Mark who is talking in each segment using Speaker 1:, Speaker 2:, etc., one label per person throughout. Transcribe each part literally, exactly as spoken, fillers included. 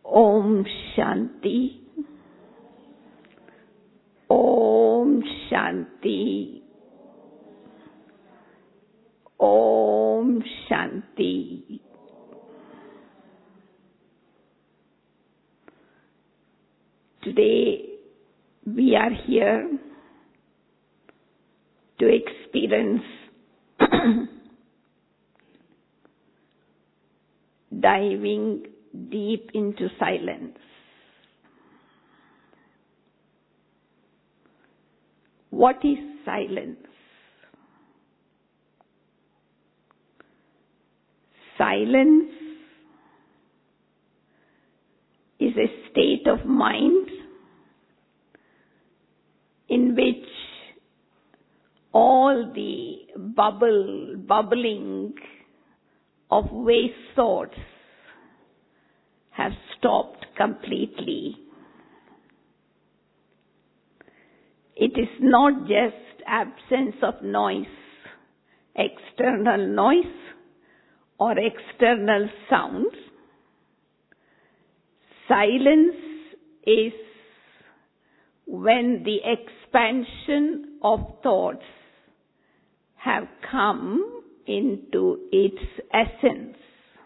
Speaker 1: Om Shanti. Om Shanti. Om Shanti. Today we are here to experience diving deep into silence. What is silence? Silence is a state of mind in which all the bubble, bubbling of waste thoughts have stopped completely. It is not just absence of noise, external noise or external sounds. Silence is when the expansion of thoughts have come into its essence.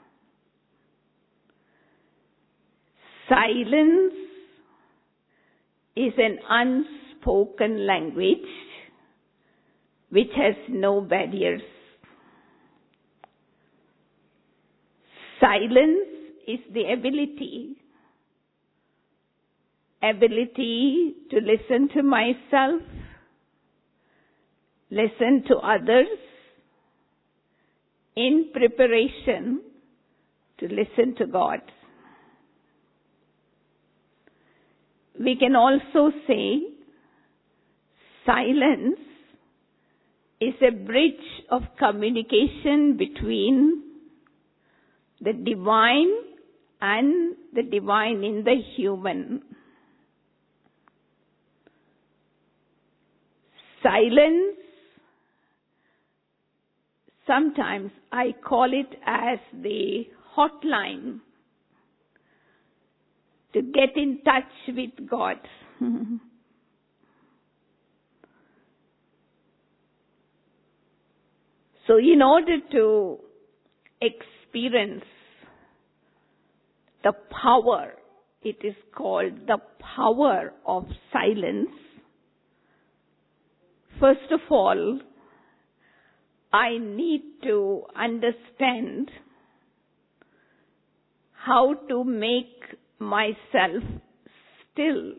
Speaker 1: Silence is an unspoken language which has no barriers. Silence is the ability, ability to listen to myself, listen to others, in preparation to listen to God. We can also say silence is a bridge of communication between the divine and the divine in the human. Silence, sometimes I call it as the hotline to get in touch with God. So in order to experience the power, it is called the power of silence, first of all, I need to understand how to make myself still.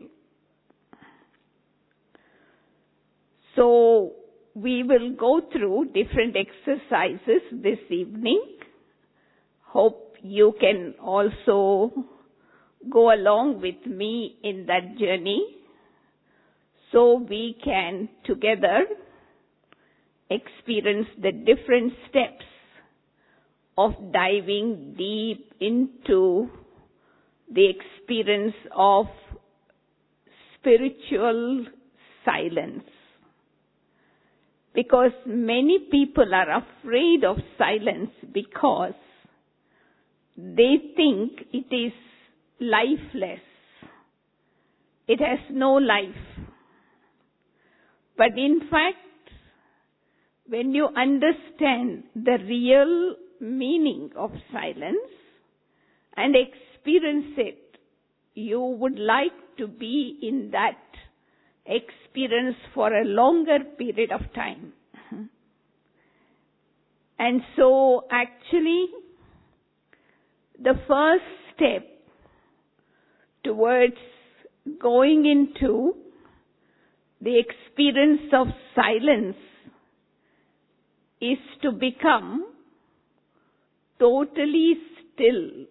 Speaker 1: So we will go through different exercises this evening. Hope you can also go along with me in that journey so we can together experience the different steps of diving deep into the experience of spiritual silence. Because many people are afraid of silence because they think it is lifeless. It has no life. But in fact, when you understand the real meaning of silence and experience it, you would like to be in that experience for a longer period of time. And so actually, the first step towards going into the experience of silence is to become totally still.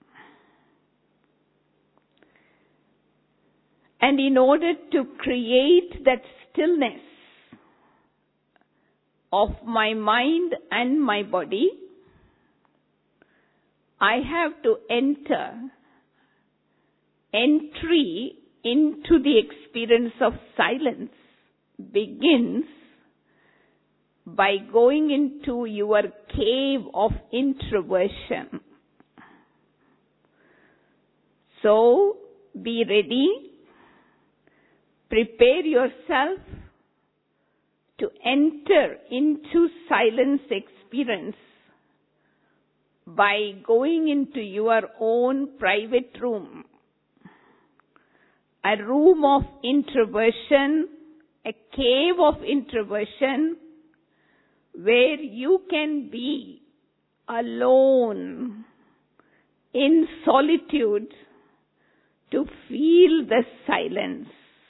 Speaker 1: And in order to create that stillness of my mind and my body, I have to enter, entry into the experience of silence begins by going into your cave of introversion. So, be ready. Prepare yourself to enter into silence experience by going into your own private room, a room of introversion, a cave of introversion, where you can be alone in solitude to feel the silence.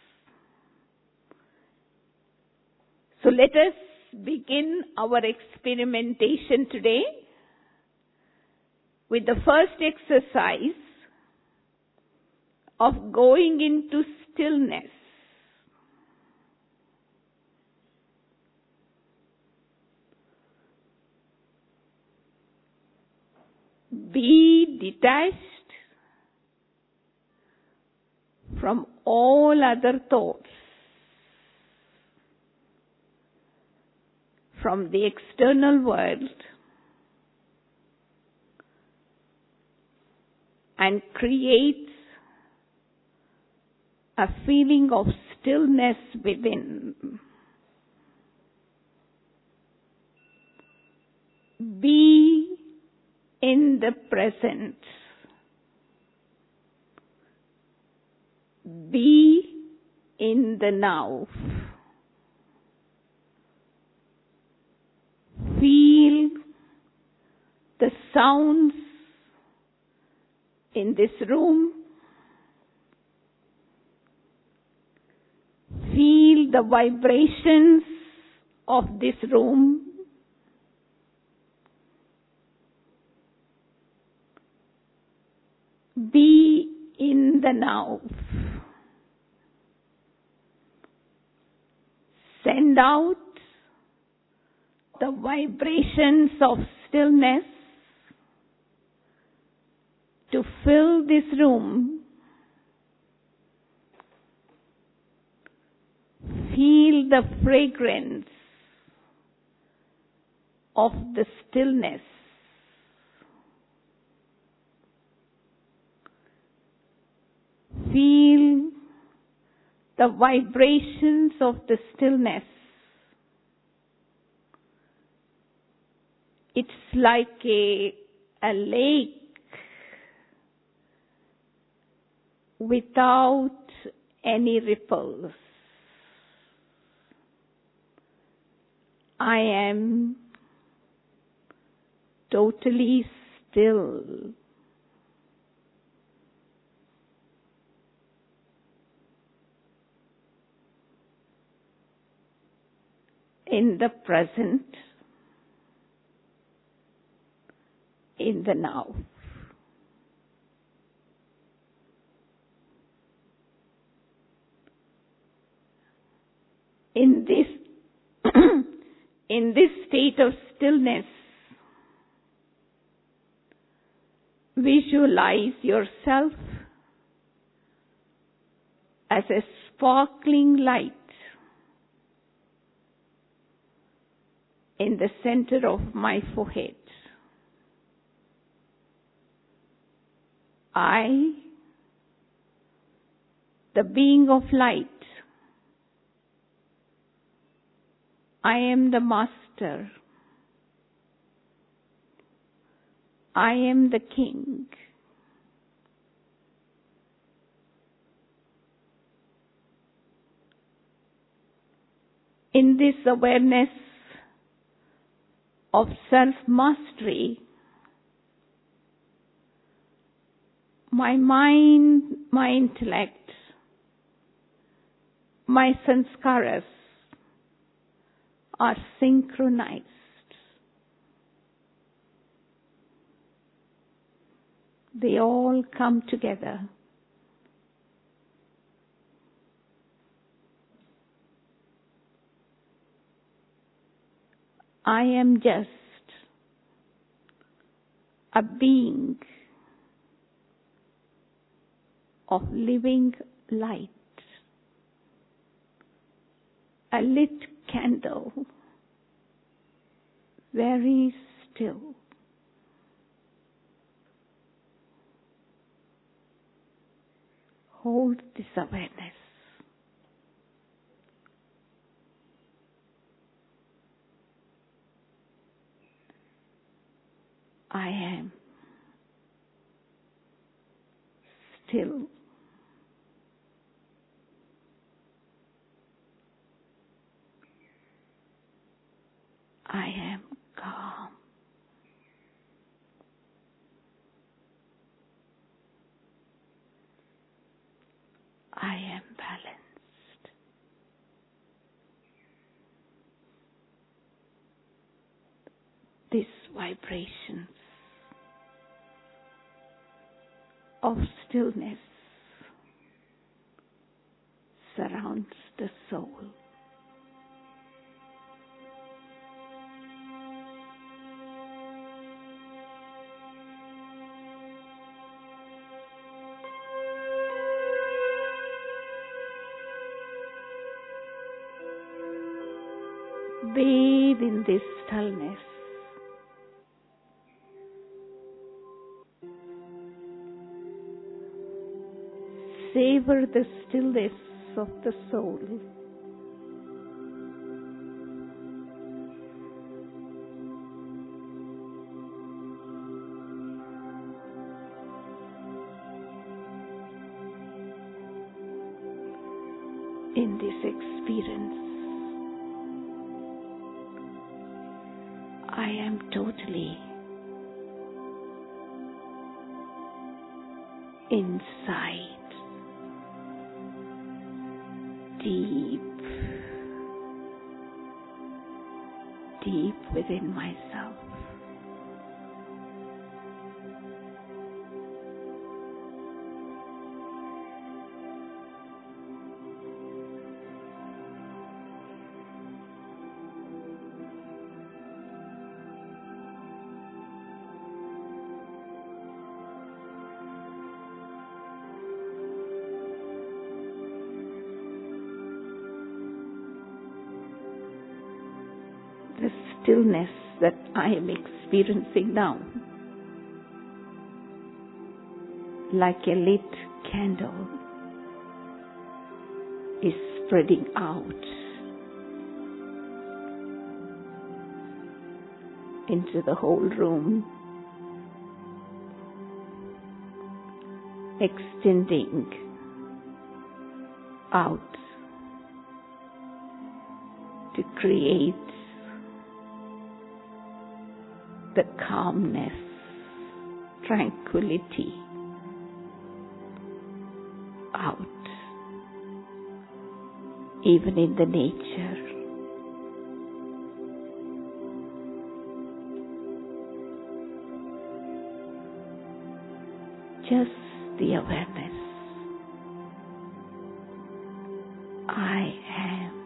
Speaker 1: So let us begin our experimentation today with the first exercise of going into stillness. Be detached from all other thoughts, from the external world, and create a feeling of stillness within. Be in the present. Be in the now. Feel the sounds in this room. Feel the vibrations of this room. Be in the now. Send out the vibrations of stillness to fill this room. Feel the fragrance of the stillness. Feel the vibrations of the stillness. It's like a, a lake without any ripples. I am totally still. In the present, in the now. In this, in this state of stillness, visualize yourself as a sparkling light in the center of my forehead. I, the being of light, I am the master. I am the king. In this awareness of self-mastery, my mind, my intellect, my sanskaras are synchronized. They all come together. I am just a being of living light, a lit candle, very still. hold this awareness. I am still. I am calm. I am balanced. These vibrations of stillness surrounds the soul. Bathe in this stillness. Savor the stillness of the soul. In this experience, I am totally inside, deep, deep within myself. The stillness that I am experiencing now, like a lit candle, is spreading out into the whole room, extending out to create the calmness, tranquility out, even in the nature. Just the awareness. I am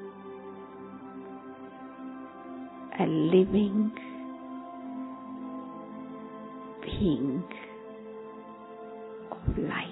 Speaker 1: a living being of light.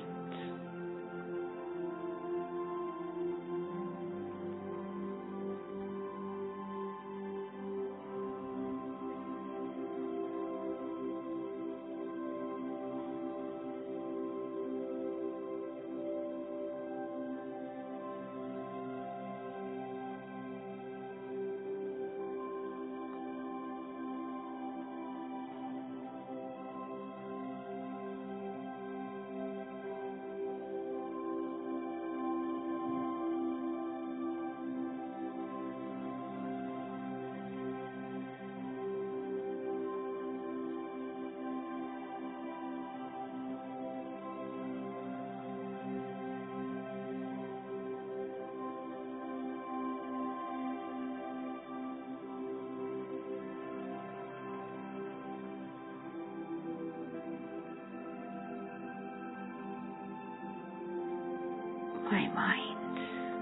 Speaker 1: My mind,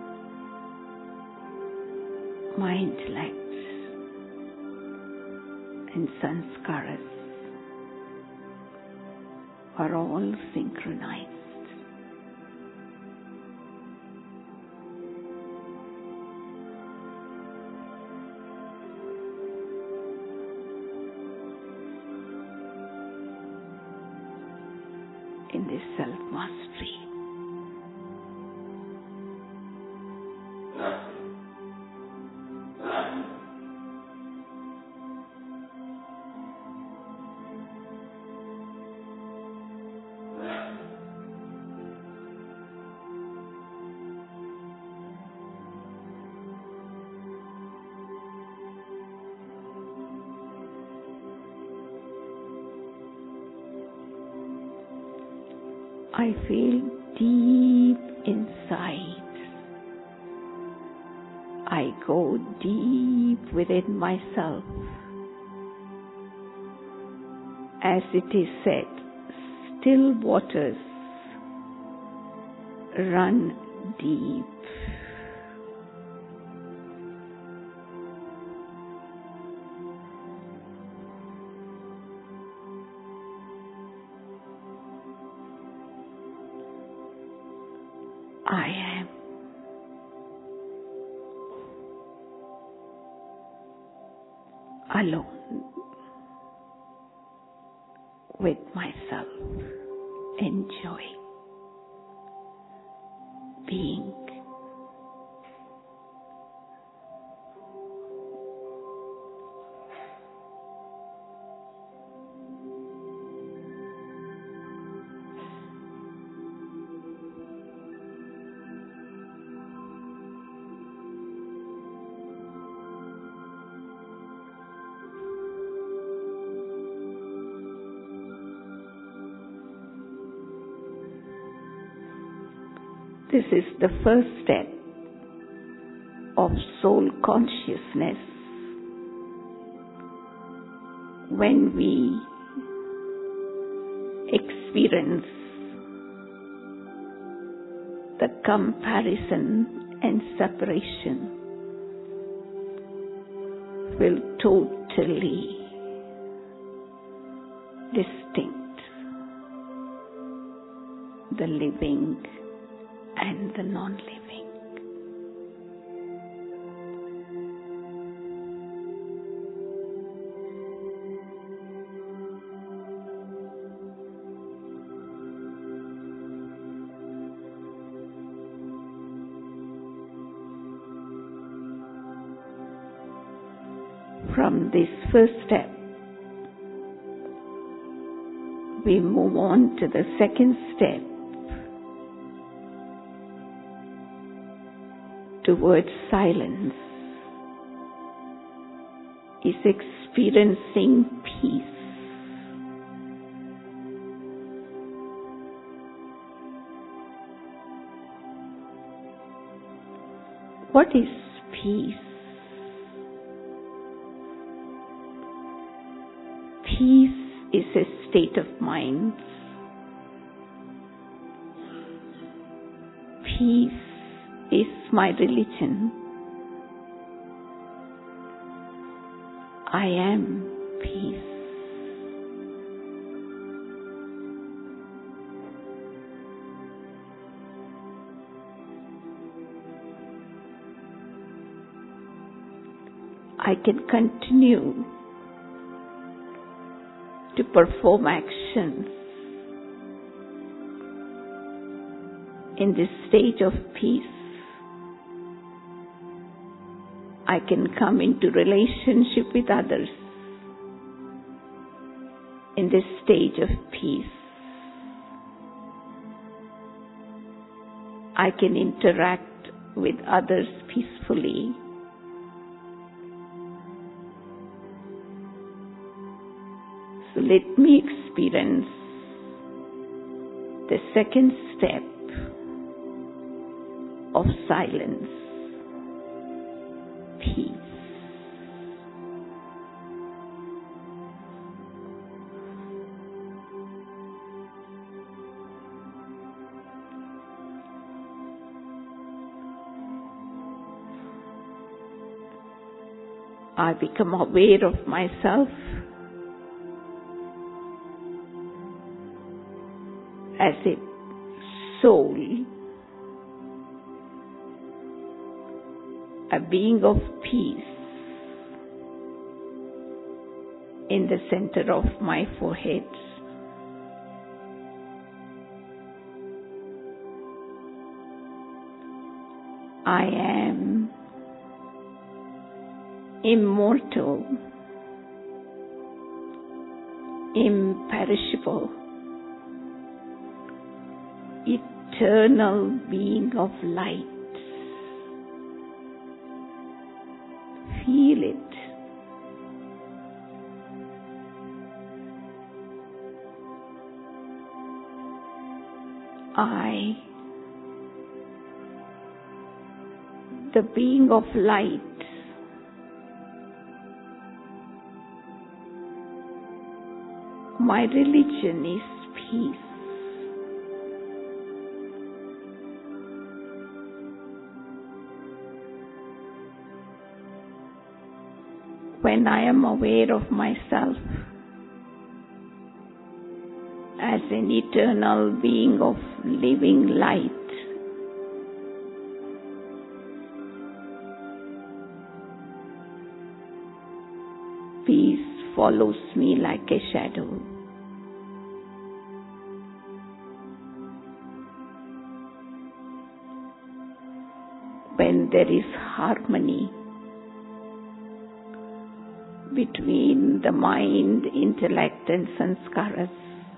Speaker 1: my intellect, and sanskaras are all synchronized. In this self-mastery, I feel deep inside. I go deep within myself. As it is said, still waters run deep. I am alone with myself, enjoying being. This is the first step of soul consciousness. When we experience the comparison and separation, will totally distinct the living and the non-living. From this first step, we move on to the second step, towards silence, is experiencing peace. What is peace? Peace is a state of mind. Peace is my religion. I am peace. I can continue to perform actions in this stage of peace. I can come into relationship with others in this stage of peace. I can interact with others peacefully. So let me experience the second step of silence, peace. I become aware of myself as a soul, a being of peace in the center of my forehead. I am immortal, imperishable, eternal being of light. Feel it. I, the being of light, my religion is peace. When I am aware of myself as an eternal being of living light, peace follows me like a shadow. When there is harmony between the mind, intellect and sanskaras,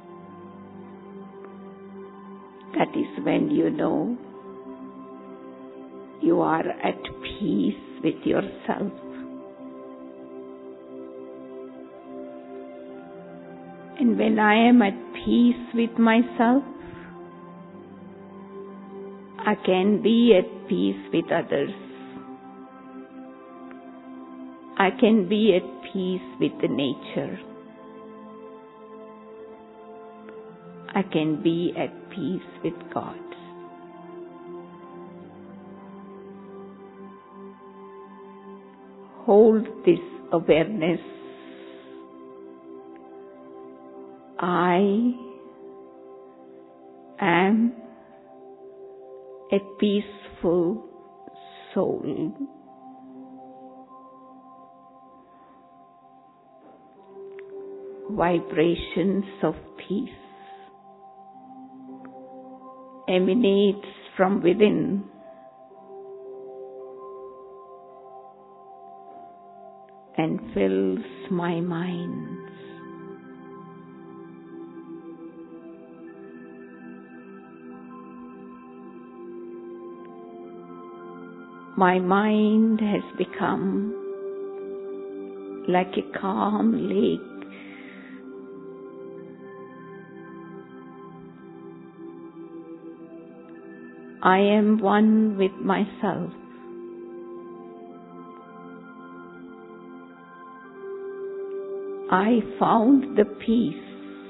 Speaker 1: that is when you know you are at peace with yourself. And when I am at peace with myself, I can be at peace with others. I can be at peace with the nature. I can be at peace with God. Hold this awareness. I am a peaceful soul. Vibrations of peace emanates from within and fills my mind. My mind has become like a calm lake. I am one with myself. I found the peace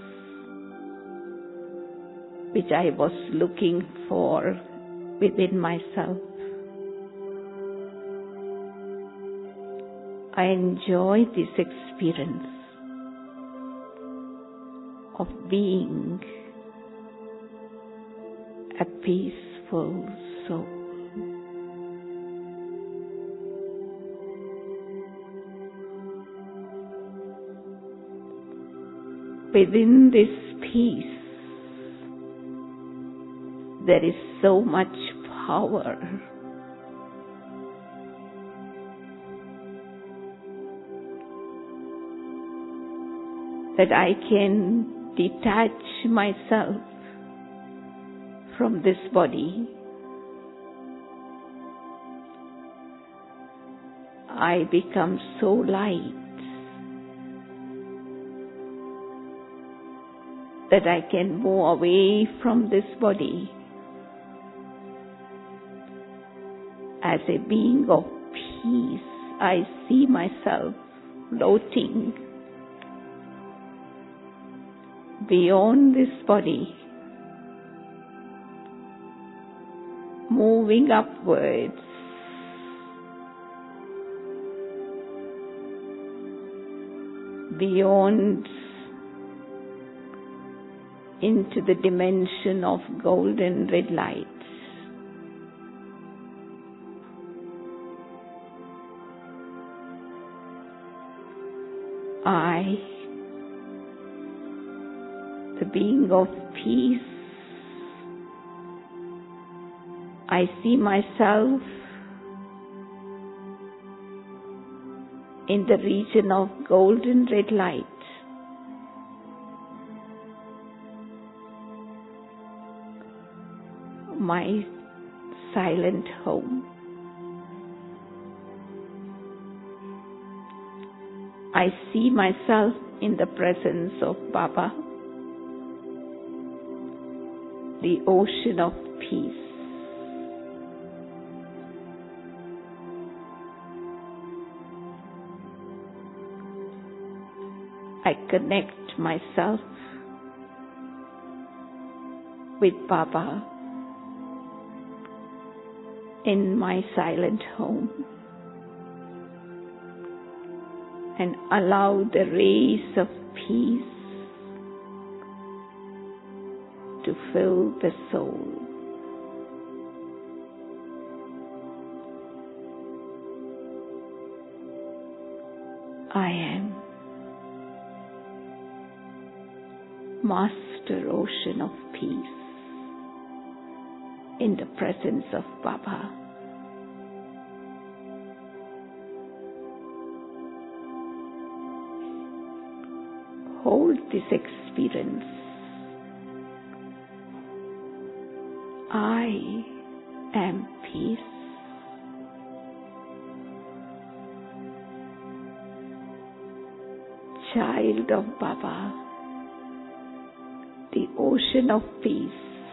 Speaker 1: which I was looking for within myself. I enjoy this experience of being a peaceful soul. Within this peace, there is so much power. That I can detach myself from this body. I become so light that I can move away from this body as a being of peace. I see myself floating beyond this body, moving upwards, beyond into the dimension of golden red light. I, the being of peace, I see myself in the region of golden red light. My silent home. I see myself in the presence of Baba. the ocean of peace. I connect myself with Baba in my silent home and allow the rays of peace to fill the soul. I am Master Ocean of Peace in the presence of Baba. Hold this experience. I am peace. Child of Baba, the ocean of peace.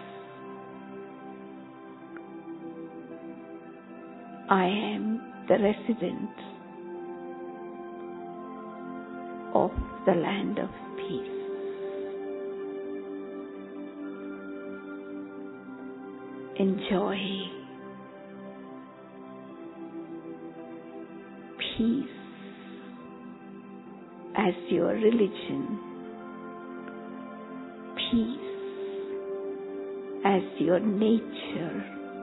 Speaker 1: I am the resident of the land of peace. Enjoy peace as your religion, peace as your nature,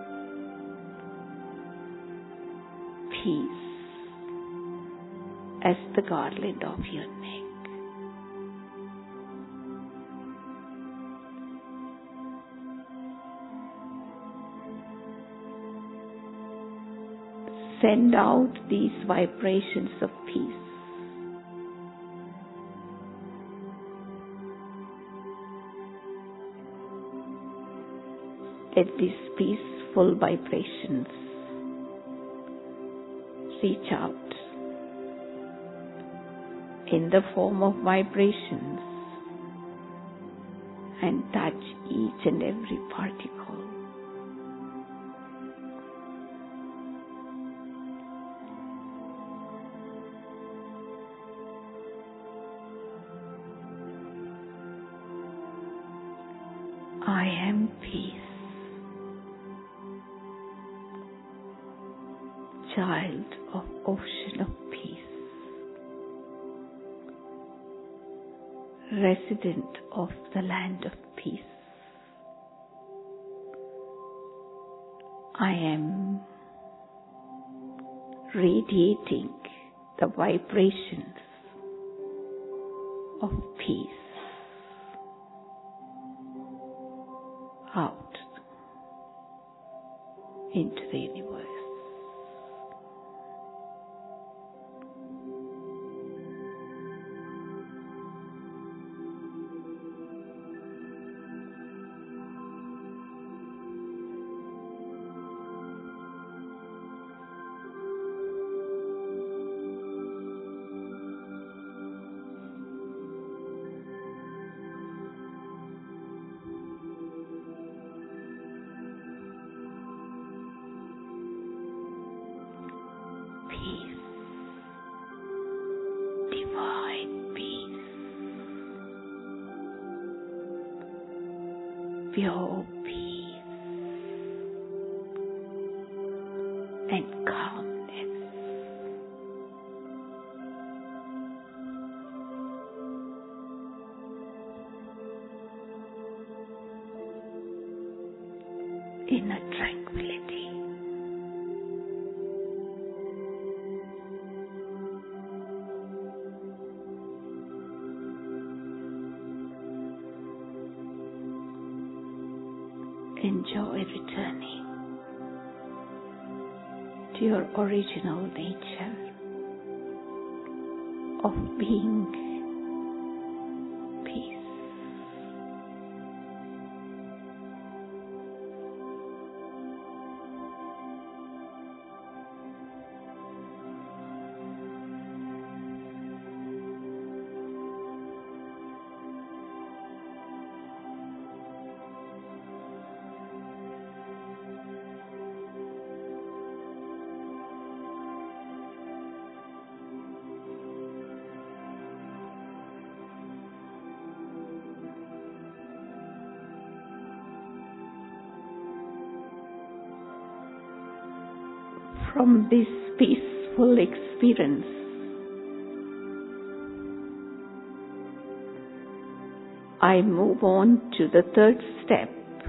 Speaker 1: peace as the garland of your neck. Send out these vibrations of peace. Let these peaceful vibrations reach out in the form of vibrations and touch each and every particle. I am peace. Child of ocean of peace, resident of the land of peace. I am radiating the vibrations of peace out into the universe. Pure peace and calmness. Inner tranquility. Enjoy returning to your original nature of being peace. from this peaceful experience, I move on to the third step,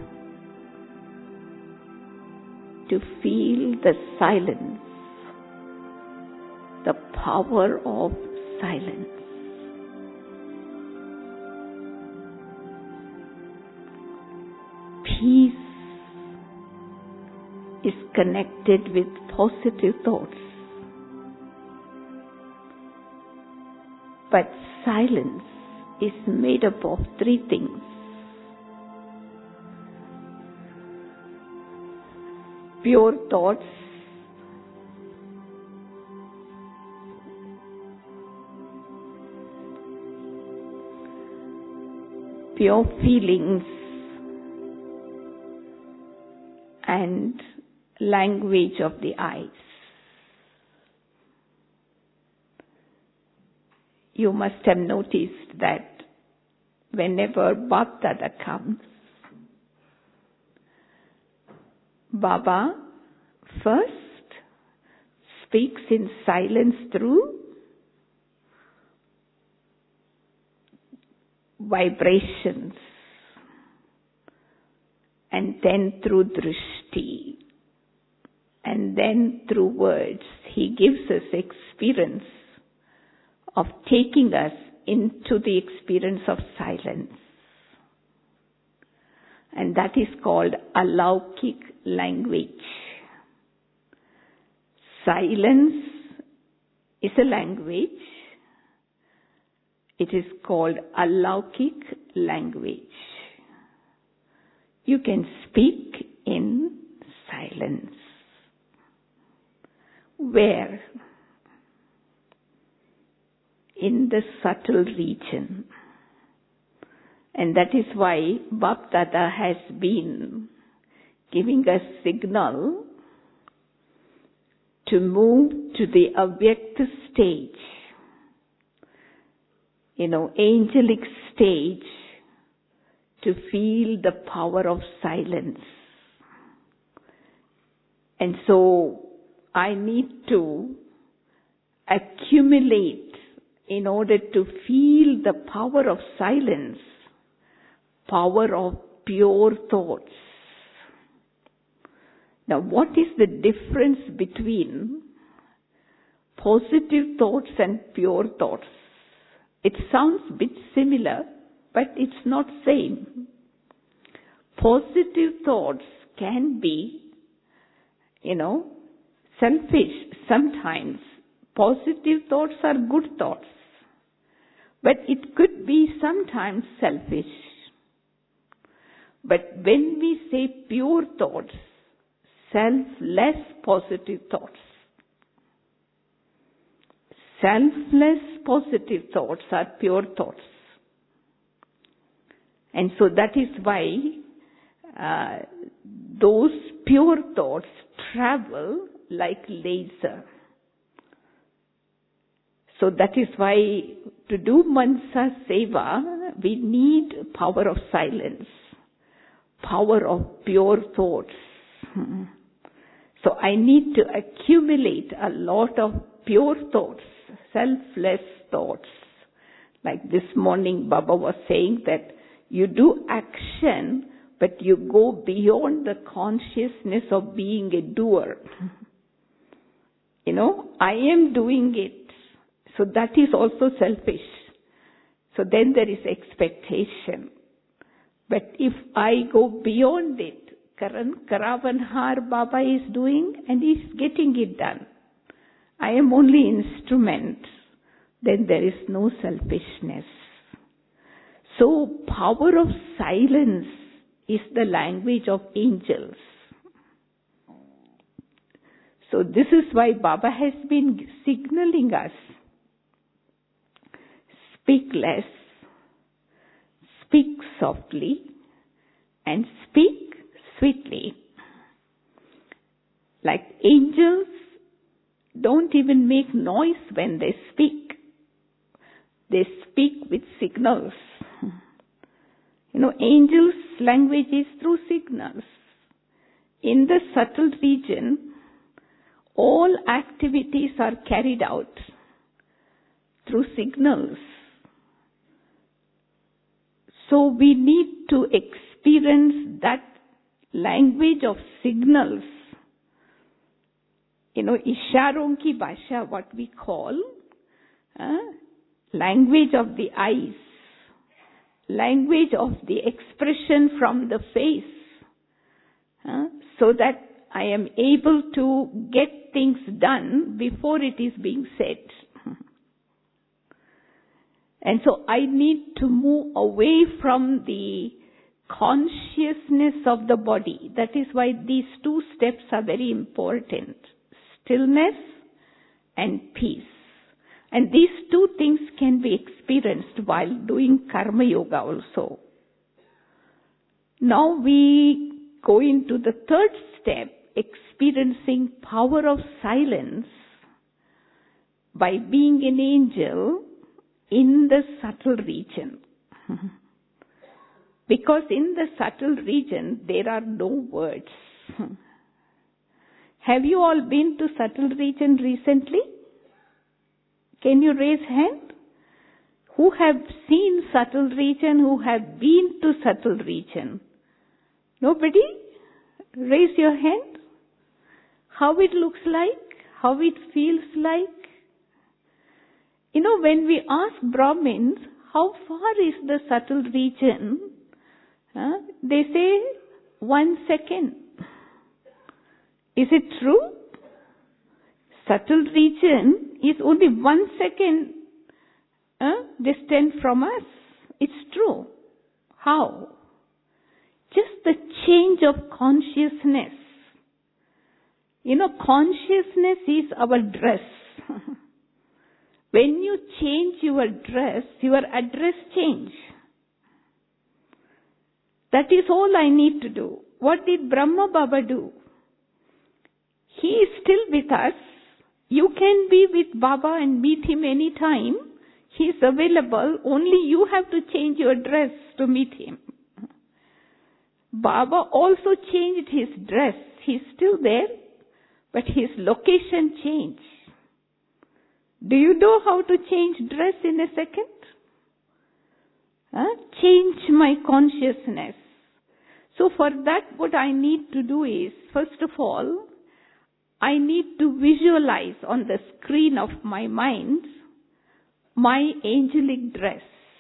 Speaker 1: to feel the silence, the power of silence. Peace is connected with positive thoughts, but silence is made up of three things: pure thoughts, pure feelings, and language of the eyes. You must have noticed that whenever Bap-Dada comes, Baba first speaks in silence through vibrations, and then through drishti, and then through words. He gives us experience of taking us into the experience of silence. And that is called alaukik language. Silence is a language. It is called alaukik language. You can speak in silence. Where? In the subtle region. And that is why Bap-Dada has been giving us signal to move to the avyakta stage, you know, angelic stage, to feel the power of silence. And so I need to accumulate, in order to feel the power of silence, power of pure thoughts. Now, what is the difference between positive thoughts and pure thoughts? It sounds a bit similar, but it's not same. Positive thoughts can be, you know, selfish sometimes. Positive thoughts are good thoughts. But it could be sometimes selfish. But when we say pure thoughts, selfless positive thoughts, selfless positive thoughts are pure thoughts. And so that is why uh, those pure thoughts travel like laser. So that is why to do Mansa Seva, we need power of silence, power of pure thoughts. So I need to accumulate a lot of pure thoughts, selfless thoughts. Like this morning Baba was saying that you do action, but you go beyond the consciousness of being a doer. You know, I am doing it. So that is also selfish. So then there is expectation. But if I go beyond it, Karan Karavanhar Baba is doing and he's getting it done. I am only instrument. Then there is no selfishness. So power of silence is the language of angels. So this is why Baba has been signaling us. Speak less, speak softly, and speak sweetly. Like angels don't even make noise when they speak. They speak with signals. You know, angels' language is through signals. In the subtle region, all activities are carried out through signals. So we need to experience that language of signals. You know, Isharon ki bhasha, what we call uh, language of the eyes, language of the expression from the face, uh, so that I am able to get things done before it is being said. And so I need to move away from the consciousness of the body. That is why these two steps are very important. Stillness and peace. And these two things can be experienced while doing karma yoga also. Now we go into the third step, experiencing power of silence by being an angel in the subtle region. Because in the subtle region there are no words. Have you all been to subtle region recently? Can you raise hand? Who have seen subtle region, who have been to subtle region? Nobody? Raise your hand. How it looks like, how it feels like. You know, when we ask Brahmins, how far is the subtle region? Uh, they say, one second. Is it true? Subtle region is only one second uh, distant from us. It's true. How? Just the change of consciousness. You know, consciousness is our dress. When you change your dress, your address change. That is all I need to do. What did Brahma Baba do? He is still with us. You can be with Baba and meet him anytime. He is available. Only you have to change your dress to meet him. Baba also changed his dress. He is still there, but his location changed. Do you know how to change dress in a second? Huh? Change my consciousness. So for that, what I need to do is, first of all, I need to visualize on the screen of my mind my angelic dress.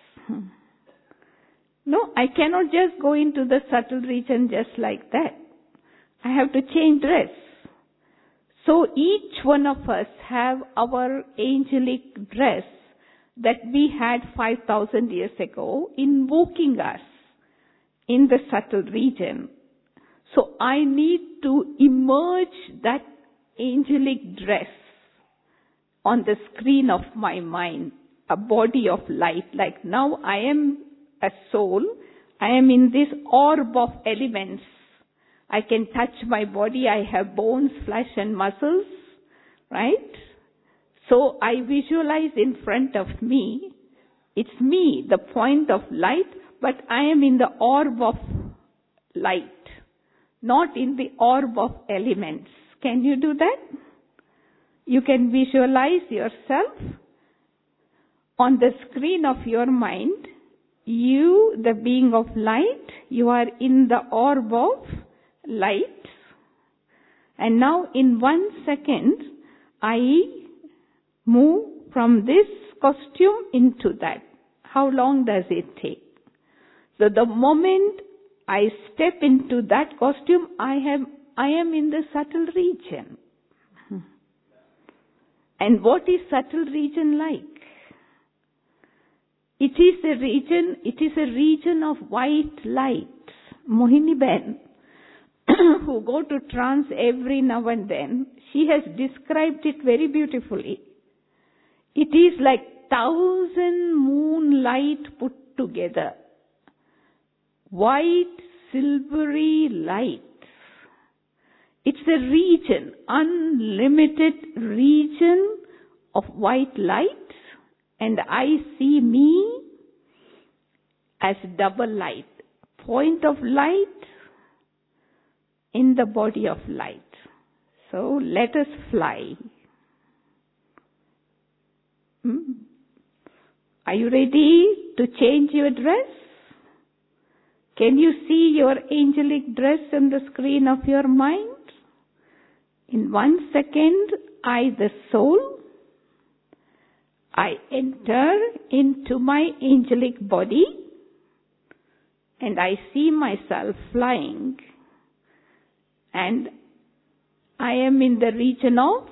Speaker 1: No, I cannot just go into the subtle region just like that. I have to change dress. So each one of us have our angelic dress that we had five thousand years ago, invoking us in the subtle region. So I need to emerge that angelic dress on the screen of my mind, a body of light. Like now I am a soul, I am in this orb of elements. I can touch my body, I have bones, flesh and muscles, right? So I visualize in front of me, it's me, the point of light, but I am in the orb of light, not in the orb of elements. Can you do that? You can visualize yourself on the screen of your mind. You, the being of light, you are in the orb of light. And now in one second, I move from this costume into that. How long does it take? So the moment I step into that costume, I have, I am in the subtle region. And what is subtle region like? It is a region, it is a region of white light. Mohini Ben, who go to trance every now and then, she has described it very beautifully. It is like thousand moonlight put together. White, silvery light. It's a region, unlimited region of white light, and I see me as double light, point of light in the body of light. So let us fly. Hmm? Are you ready to change your dress? Can you see your angelic dress on the screen of your mind? In one second, I, the soul, I enter into my angelic body and I see myself flying, and I am in the region of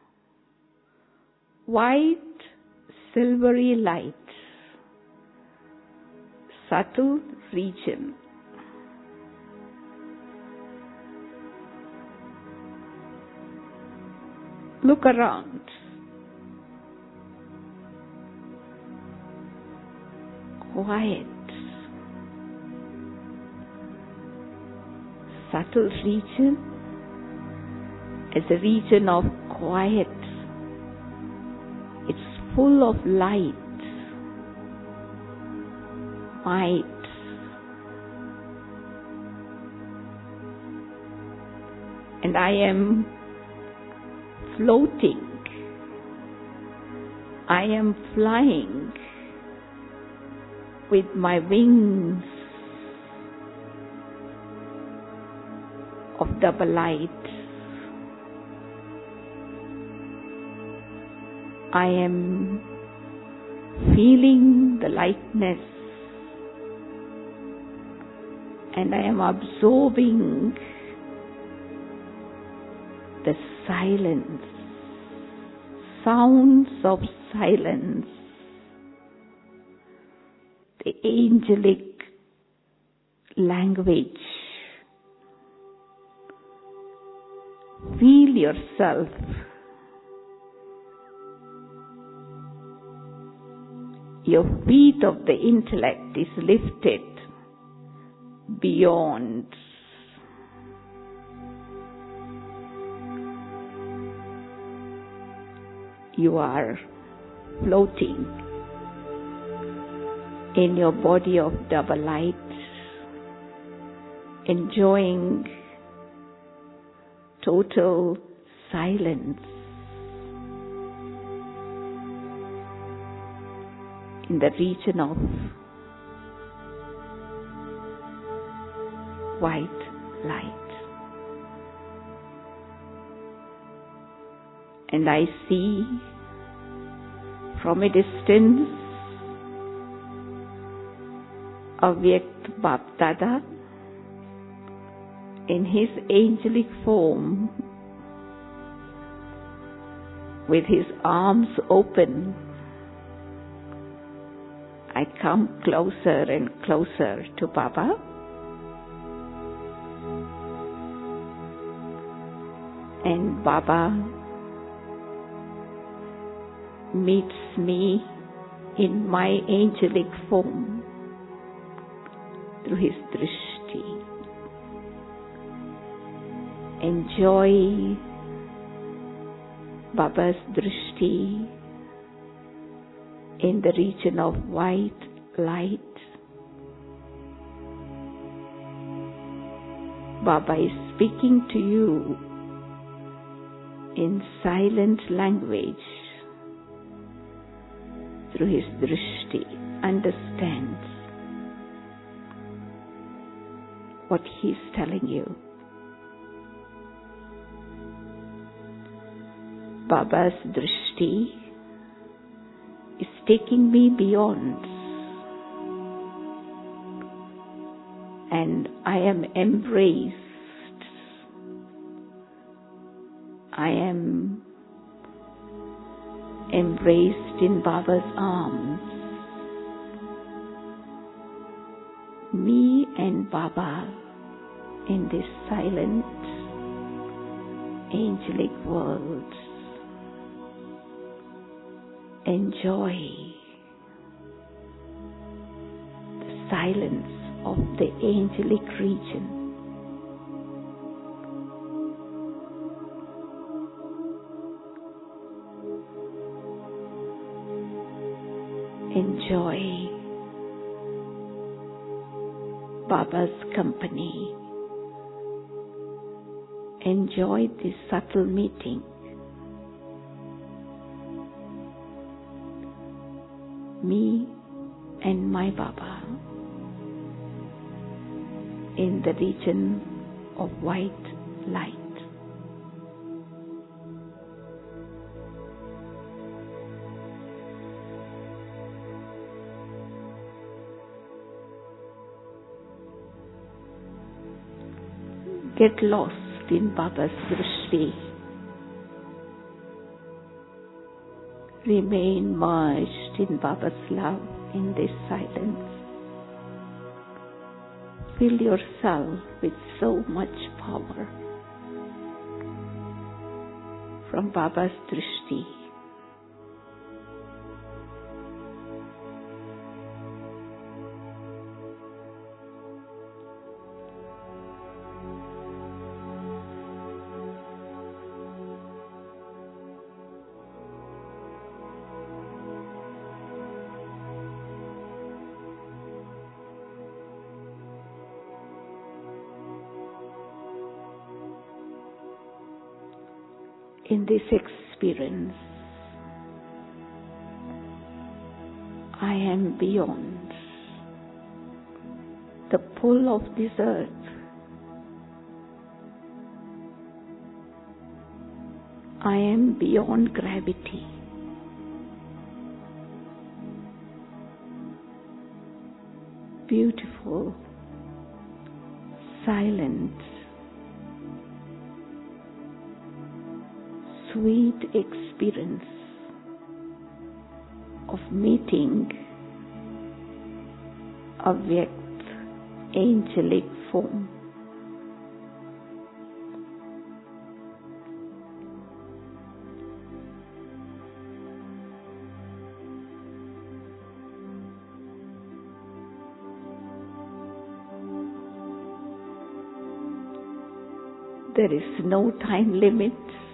Speaker 1: white, silvery light, subtle region. Look around. Quiet. Subtle region is a region of quiet. It's full of light, might. And I am floating. I am flying with my wings of double light. I am feeling the lightness, and I am absorbing the silence, sounds of silence, the angelic language. Feel yourself your feet of the intellect is lifted beyond. You are floating in your body of double light, enjoying total silence in the region of white light. And I see from a distance Avyakt Bapdada in his angelic form, with his arms open. I come closer and closer to Baba. And Baba meets me in my angelic form through his drishti. Enjoy Baba's drishti in the region of white light. Baba is speaking to you in silent language through his drishti. Understands what he is telling you. Baba's drishti is taking me beyond, and I am embraced. I am embraced in Baba's arms. Me and Baba in this silent angelic world. Enjoy the silence of the angelic region. Enjoy Baba's company. enjoy this subtle meeting. Me and my Baba in the region of white light. Get lost in Baba's drishti. Remain merged in Baba's love in this silence. Fill yourself with so much power from Baba's drishti. In this experience, I am beyond the pull of this earth. I am beyond gravity. Beautiful, silent, sweet experience of meeting a Vyakt angelic form. There is no time limit.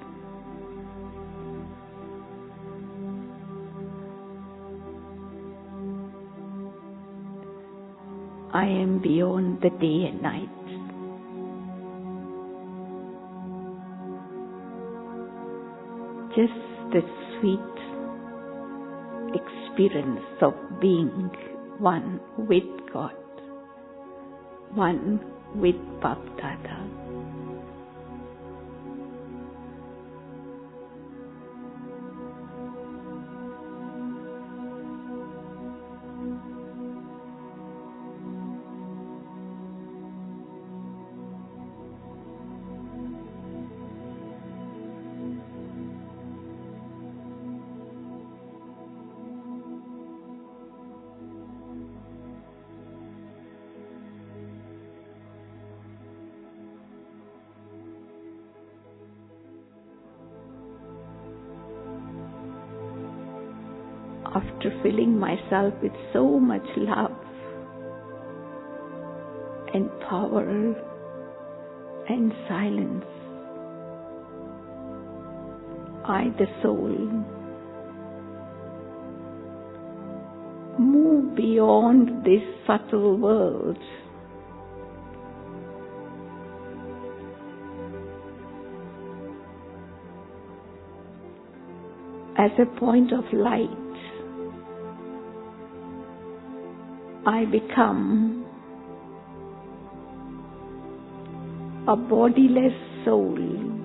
Speaker 1: I am beyond the day and night. Just the sweet experience of being one with God, one with Bap-Dada. After filling myself with so much love and power and silence, I, the soul, move beyond this subtle world as a point of light. I become a bodiless soul.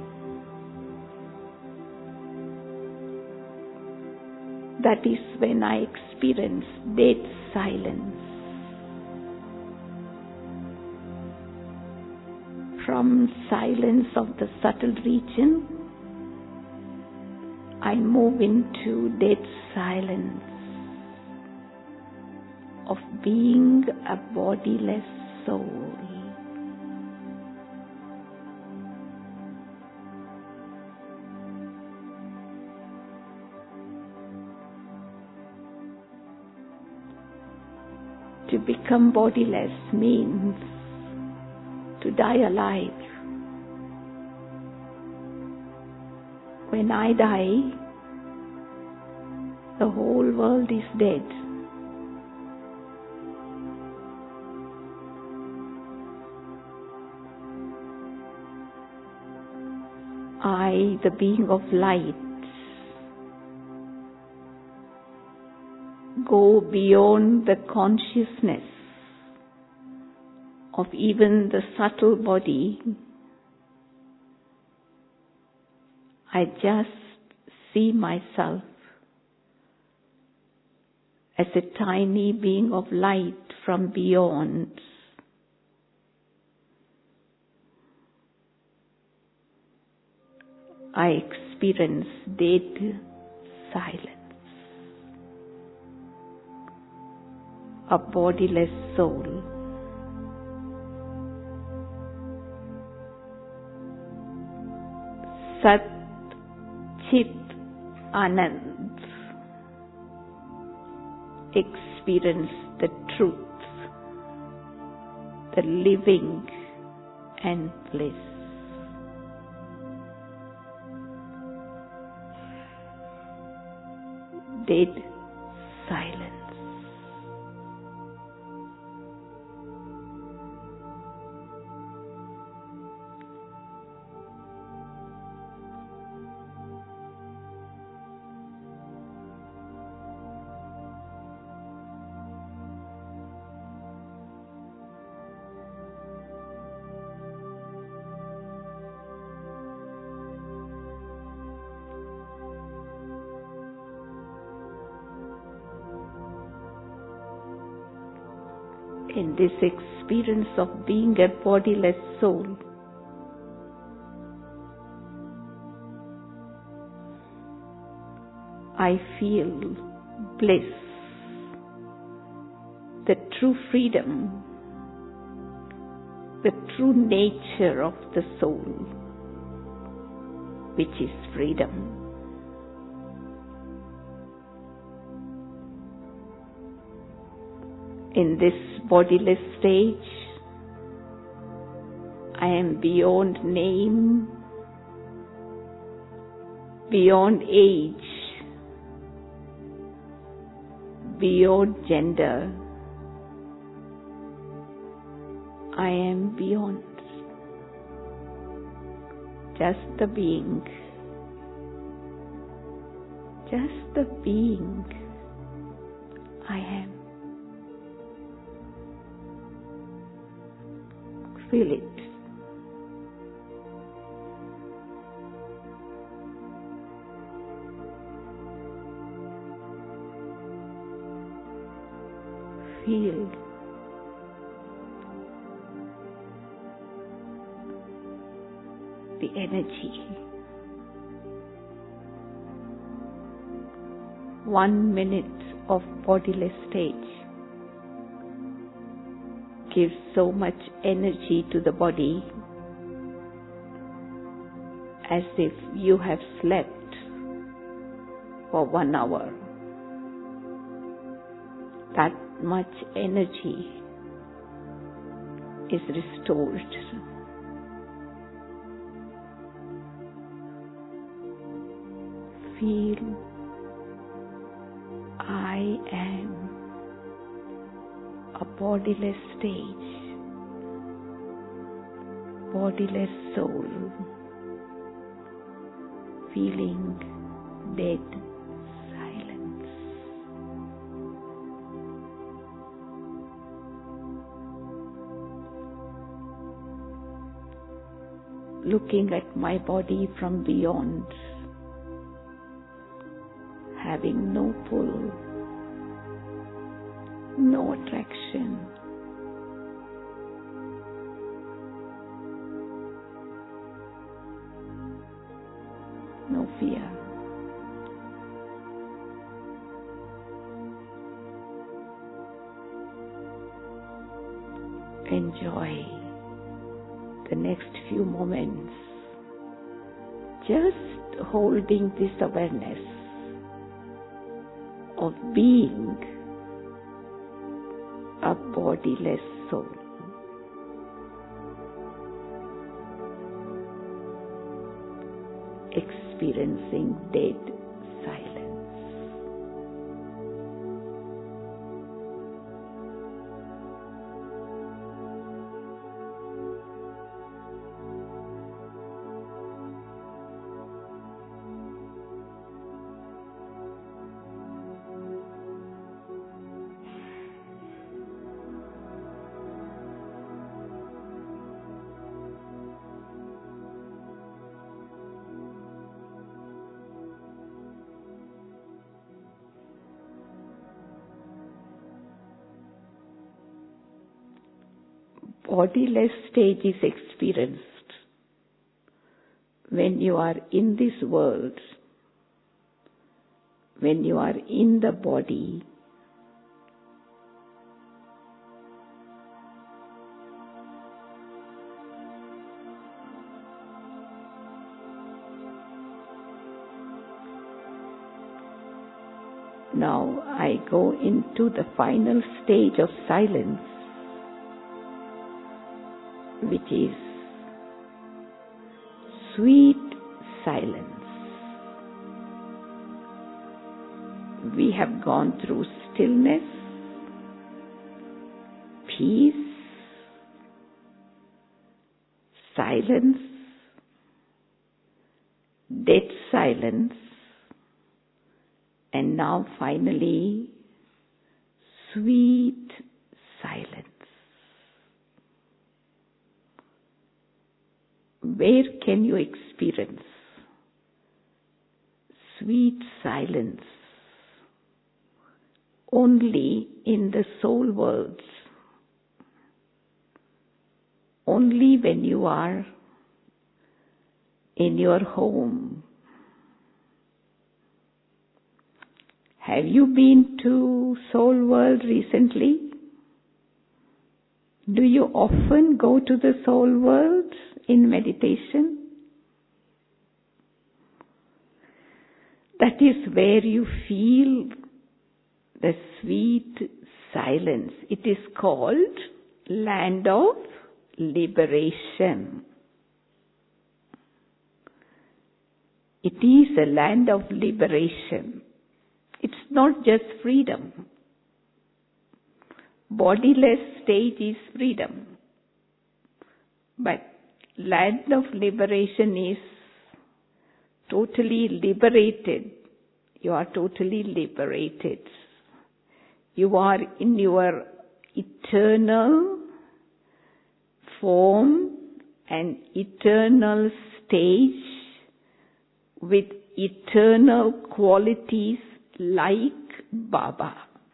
Speaker 1: That is when I experience dead silence. From silence of the subtle region, I move into dead silence of being a bodiless soul. To become bodiless means to die alive. When I die, the whole world is dead. I, the being of light, go beyond the consciousness of even the subtle body. I just see myself as a tiny being of light from beyond. I experience dead silence, a bodiless soul. Sat Chit Anand. Experience the truth, the living and bliss. Dead silence. In this experience of being a bodiless soul, I feel bliss, the true freedom, the true nature of the soul, which is freedom. In this bodiless stage, I am beyond name, beyond age, beyond gender. I am beyond. Just the being. Just the being I am. Feel it. Feel the energy. One minute of bodiless stage gives so much energy to the body, as if you have slept for one hour. That much energy is restored. Feel I am a bodiless stage, bodiless soul, feeling dead silence. Looking at my body from beyond, having no pull, no attraction, no fear. Enjoy the next few moments just holding this awareness of being a bodiless soul. Experiencing dead silence. bodiless stage is experienced when you are in this world, when you are in the body. Now I go into the final stage of silence, which is sweet silence. We have gone through stillness, peace, silence, dead silence, and now finally sweet silence. Where can you experience sweet silence? Only in the soul worlds. Only when you are in your home. Have you been to soul world recently? Do you often go to the soul world in meditation? That is where you feel the sweet silence. It is called land of liberation. It is a land of liberation. It's not just freedom. Bodiless state is freedom. But land of liberation is totally liberated. You are totally liberated. You are in your eternal form and eternal stage with eternal qualities like Baba.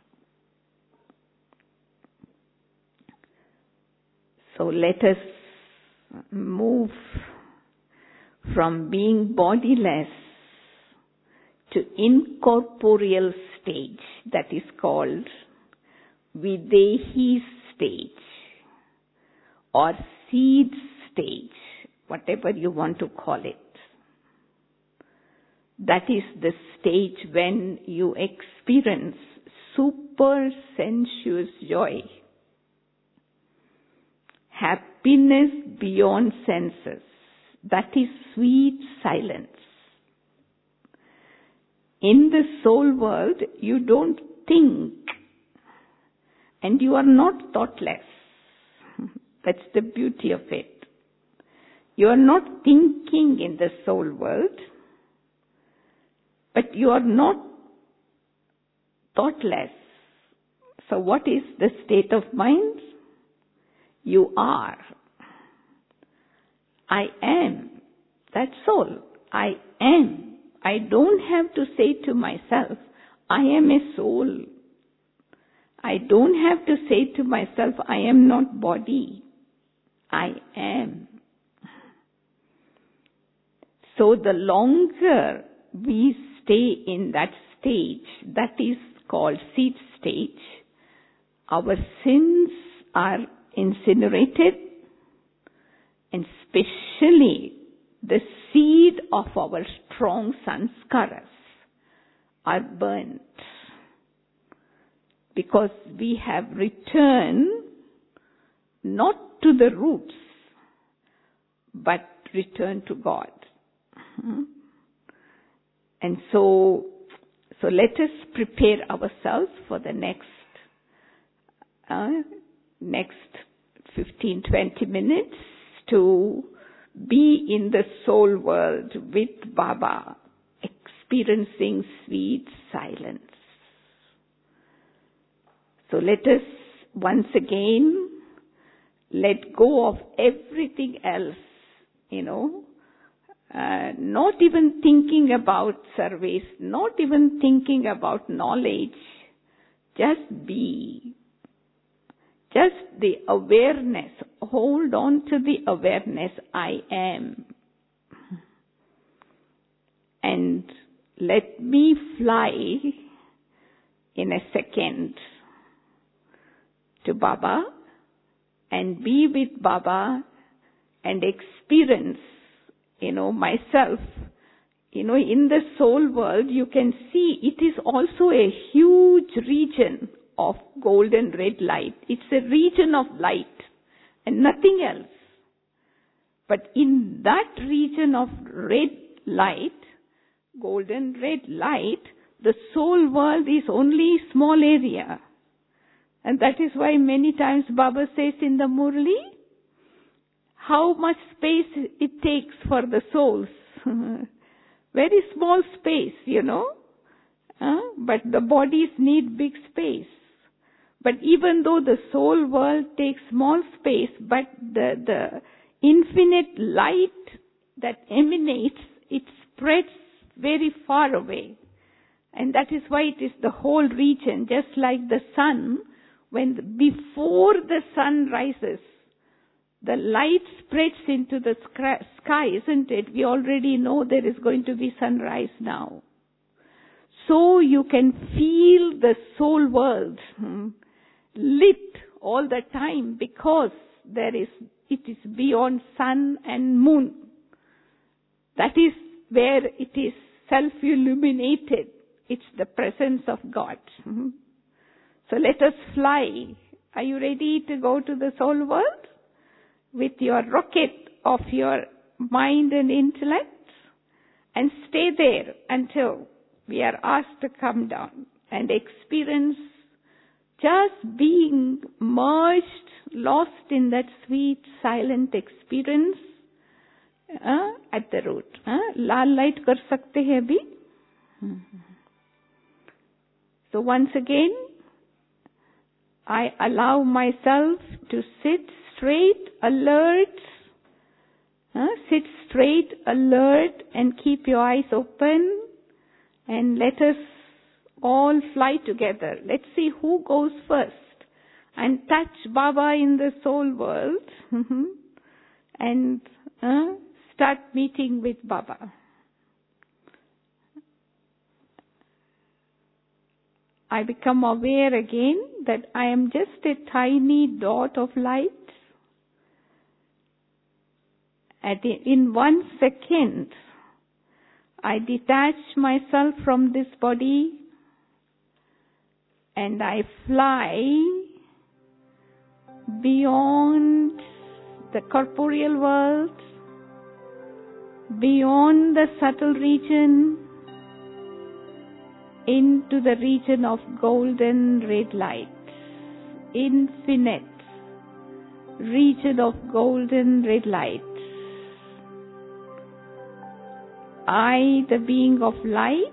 Speaker 1: So let us move from being bodiless to incorporeal stage, that is called Videhi stage or seed stage, whatever you want to call it. That is the stage when you experience super sensuous joy, happiness beyond senses. That is sweet silence. In the soul world, you don't think, and you are not thoughtless. That's the beauty of it. You are not thinking in the soul world, but you are not thoughtless. So what is the state of mind? You are. I am. That's all. I am. I don't have to say to myself, I am a soul. I don't have to say to myself, I am not body. I am. So the longer we stay in that stage, that is called seed stage, our sins are incinerated, and especially the seed of our strong sanskaras are burnt, because we have returned not to the roots, but returned to God. And so, so let us prepare ourselves for the next, uh, next fifteen to twenty minutes to be in the soul world with Baba, experiencing sweet silence. So let us once again let go of everything else, you know, uh, not even thinking about service, not even thinking about knowledge, just be. Just the awareness hold on to the awareness I am. And let me fly in a second to Baba and be with Baba and experience, you know, myself. You know, in the soul world, you can see it is also a huge region of golden red light. It's a region of light and nothing else. But in that region of red light, golden red light, the soul world is only small area. And that is why many times Baba says in the Murli, how much space it takes for the souls. Very small space, you know. Uh, but the bodies need big space. But even though the soul world takes small space, but the, the infinite light that emanates, it spreads very far away. And that is why it is the whole region, just like the sun. When before the sun rises, the light spreads into the sky, isn't it? We already know there is going to be sunrise now. So you can feel the soul world hmm, lit all the time because there is, it is beyond sun and moon. That is where it is self-illuminated. It's the presence of God. Hmm. So let us fly. Are you ready to go to the soul world? With your rocket of your mind and intellect? And stay there until we are asked to come down and experience just being merged, lost in that sweet, silent experience uh, at the root. Uh, Lal light kar sakte hai abhi? So once again, I allow myself to sit straight, alert. Uh, sit straight, alert, and keep your eyes open. And let us all fly together. Let's see who goes first. And touch Baba in the soul world. and uh, start meeting with Baba. I become aware again that I am just a tiny dot of light. At the, in one second, I detach myself from this body and I fly beyond the corporeal world, beyond the subtle region, into the region of golden red light, infinite region of golden red light. I, the being of light,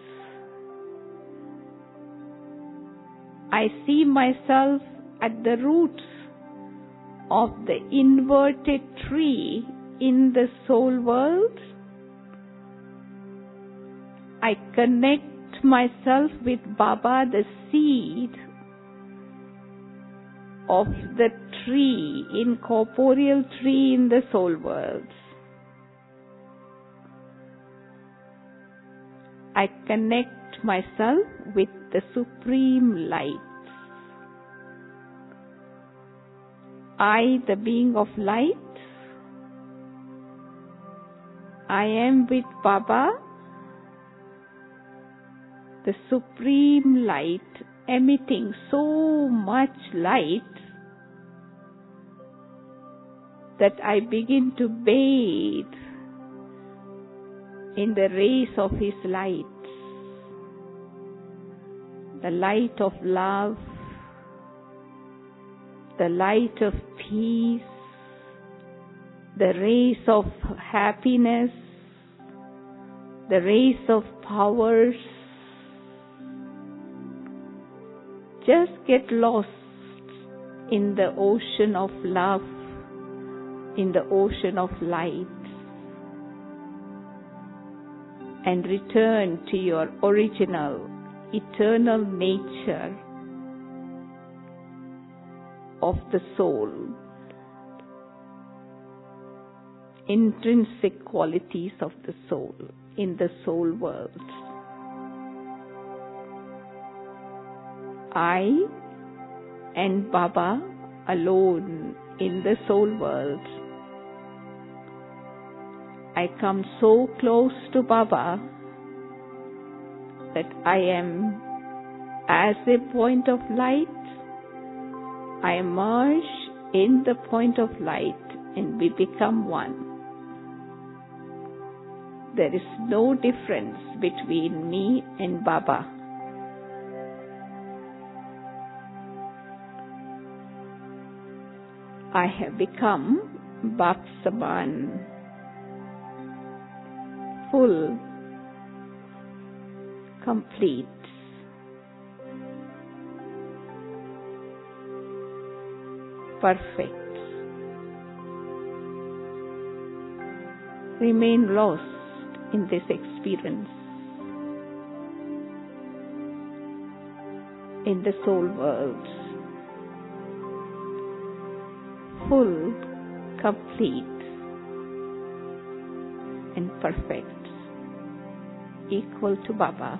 Speaker 1: I see myself at the roots of the inverted tree in the soul world. I connect myself with Baba, the seed of the tree, incorporeal tree in the soul world. I connect myself with the supreme light. I, the being of light, I am with Baba, the supreme light, emitting so much light that I begin to bathe in the rays of His light, the light of love, the light of peace, the rays of happiness, the rays of powers. Just get lost in the ocean of love, in the ocean of light, and return to your original, eternal nature of the soul. intrinsic qualities of the soul in the soul world. I and Baba alone in the soul world. I come so close to Baba that I am as a point of light. I emerge in the point of light and we become one. There is no difference between me and Baba. I have become Bapsaban, full, complete. Perfect. Remain lost in this experience, in the soul world. Full, complete, and perfect, equal to Baba.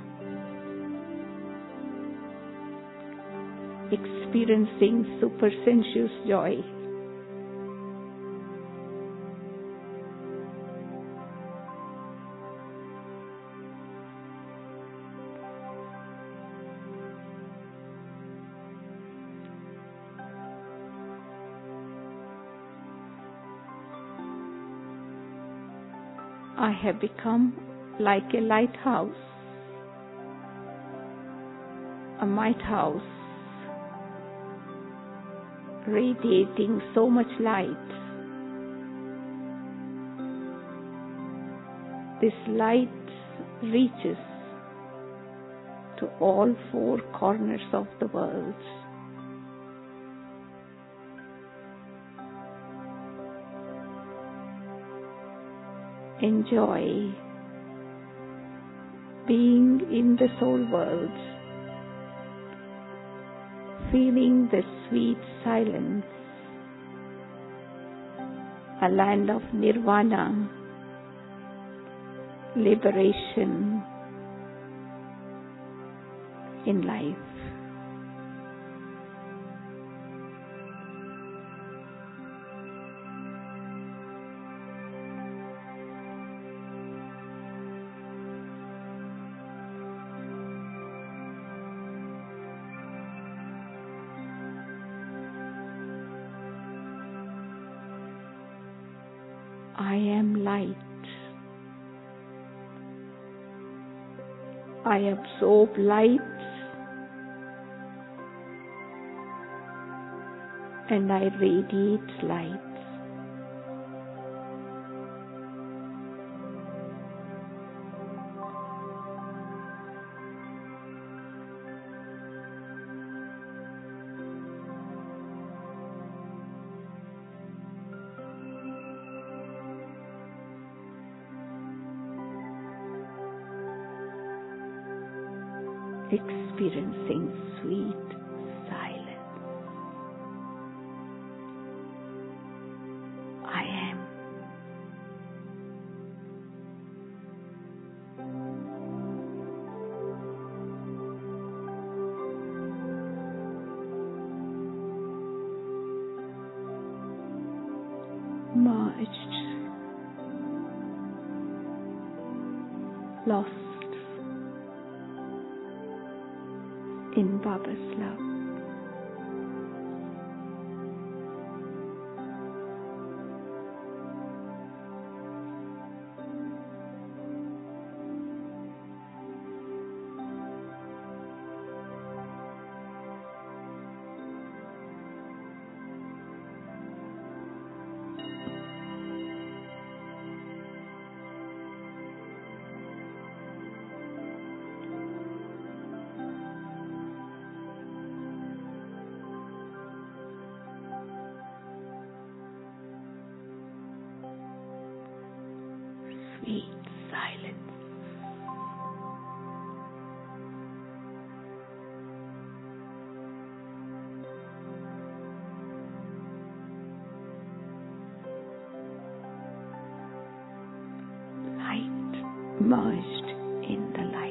Speaker 1: Experiencing supersensuous joy. I have become like a lighthouse, a lighthouse radiating so much light. This light reaches to all four corners of the world. Enjoy being in the soul world, feeling the sweet silence, a land of nirvana, liberation in life. I am light. I absorb light and I radiate light. Experiencing sweet silence. I am. Merged. Lost in Baba's love. Sweet silence. merged in the light.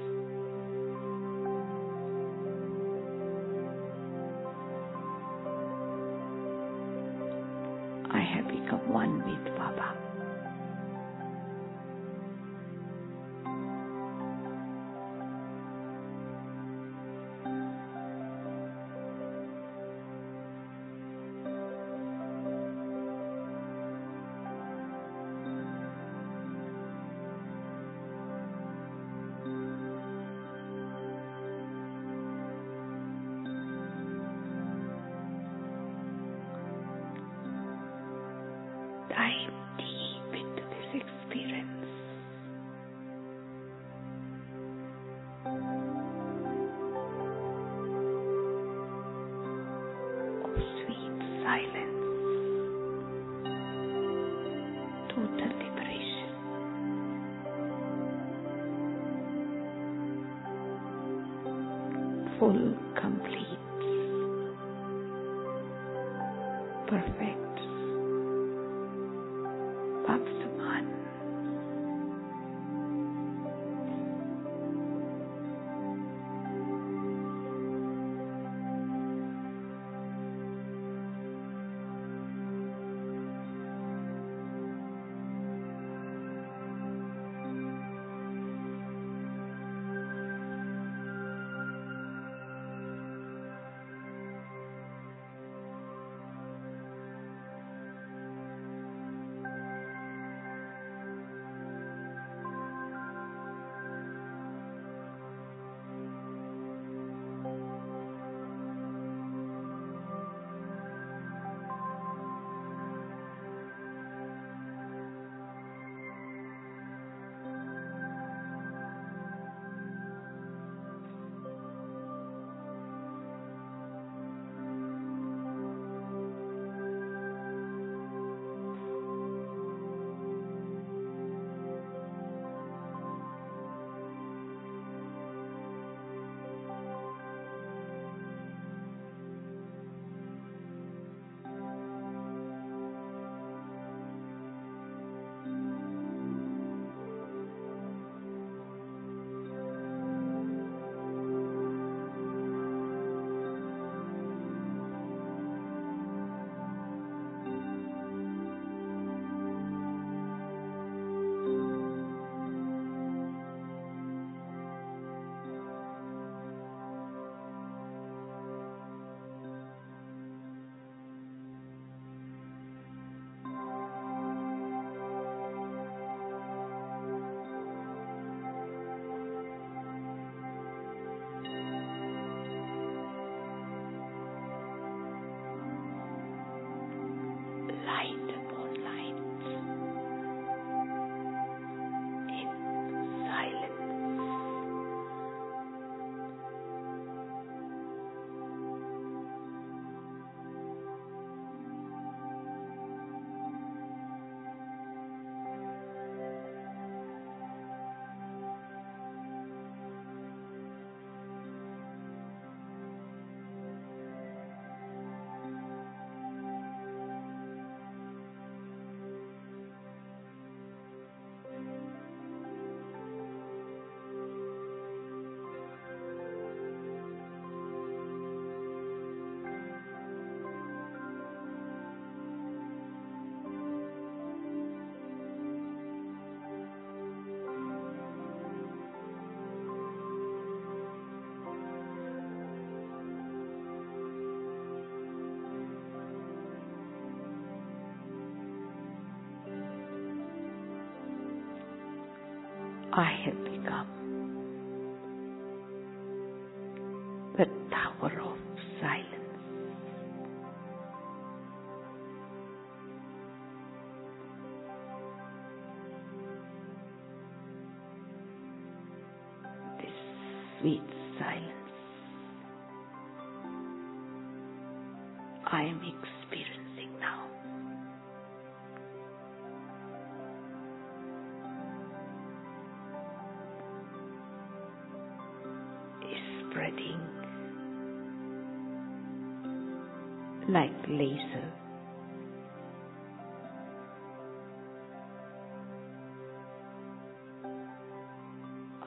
Speaker 1: I have become one with Baba. Dive deep into this experience of sweet silence, total liberation. Full, complete, perfect. Bhaksaman. Light upon light in silence. I have become the tower of silence. This sweet silence I am experiencing now. Spreading like laser,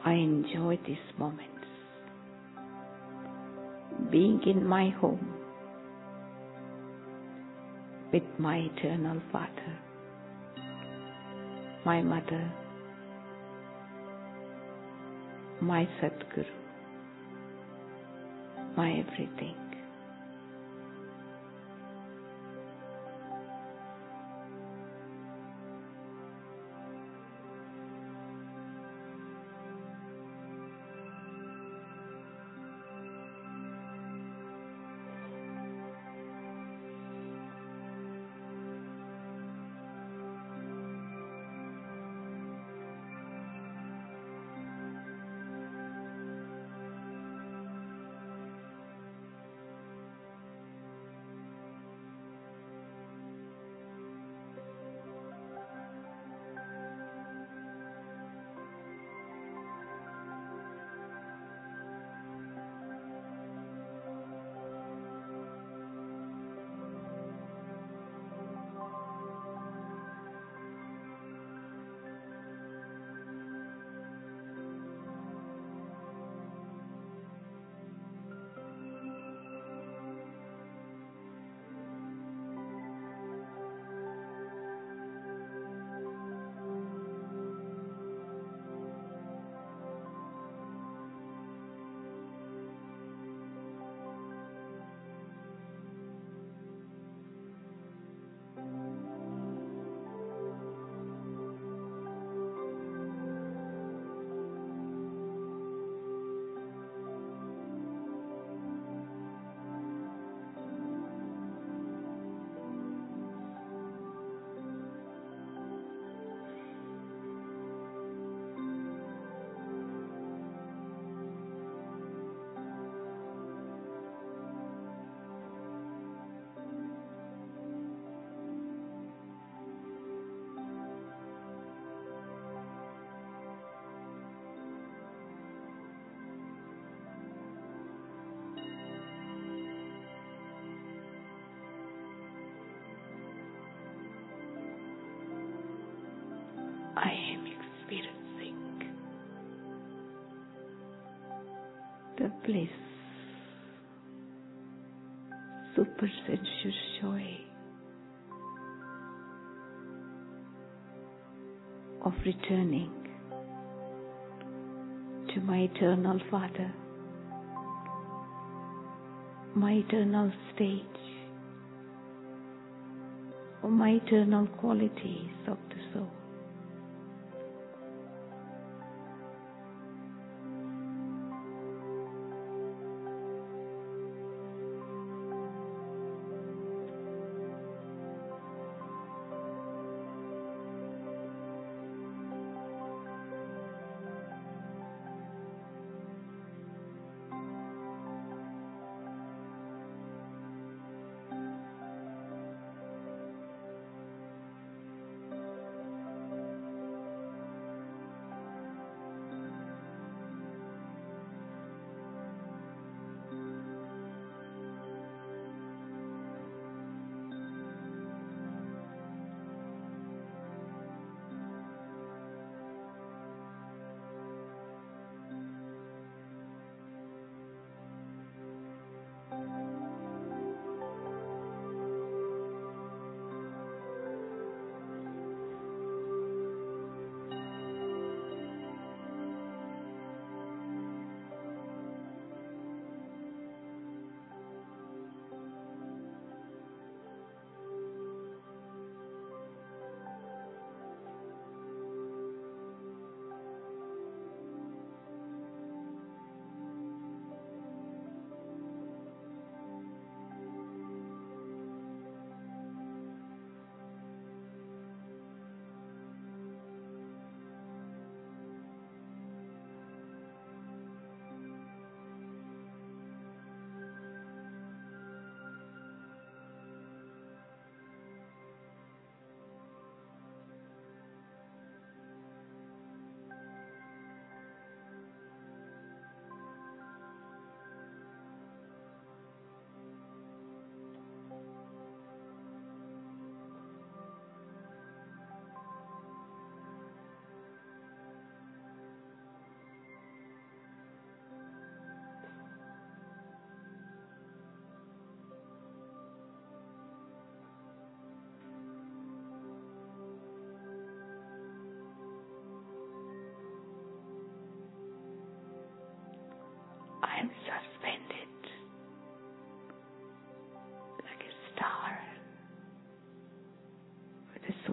Speaker 1: I enjoy these moments. Being in my home with my eternal Father, my mother, my Sadguru, my everything. I am experiencing the bliss, super sensuous joy of returning to my eternal Father, my eternal stage, or my eternal qualities of the soul.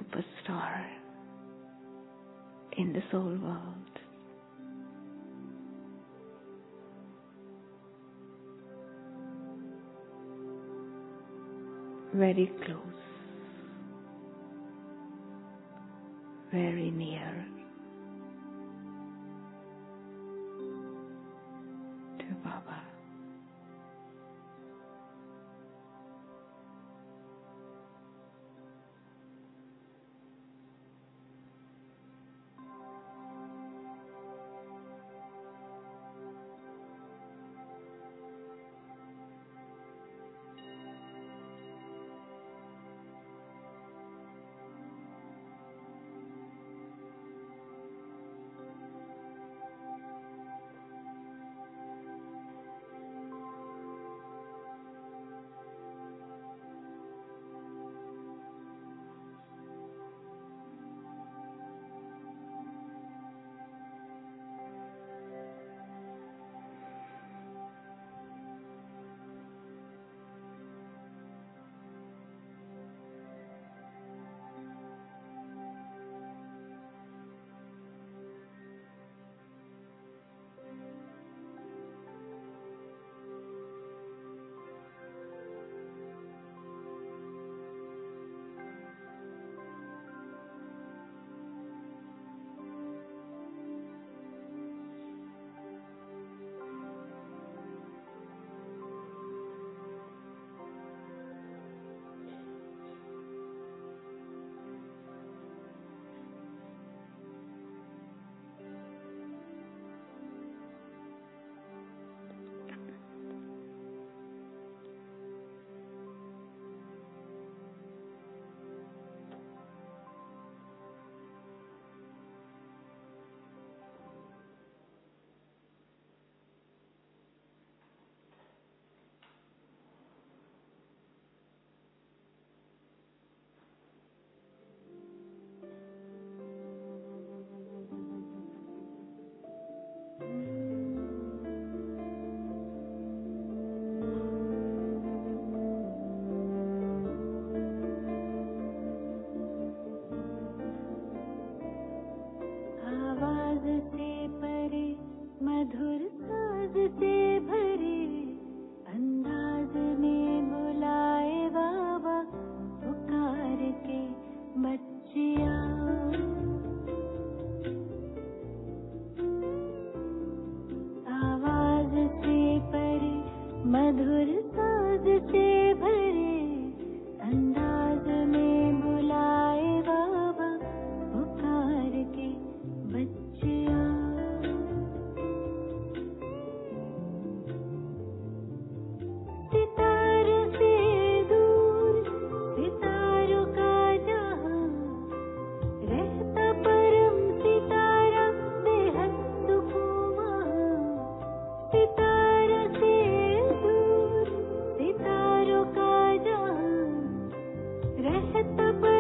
Speaker 1: superstar in the soul world. Very close, very near to Baba.
Speaker 2: मधुर साज से भरे अंदाज में बुलाए बाबा पुकार के बच्चिया। सितारों से दूर सितारों का जहां रहता परम सितारा बेहद सुकून वहां। सितारों से दूर सितारों का जहां रहता परम